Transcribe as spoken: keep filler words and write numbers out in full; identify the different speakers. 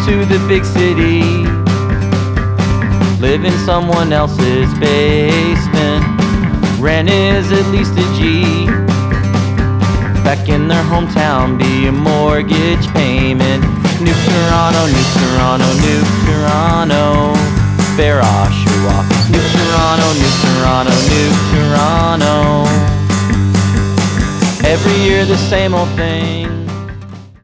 Speaker 1: to the big city, live in someone else's basement. Rent is at least a G. Back in their hometown, be a mortgage payment. New Toronto, New Toronto, New Toronto, Fair Oshawa. New Toronto, New Toronto, New Toronto. Every year the same old thing.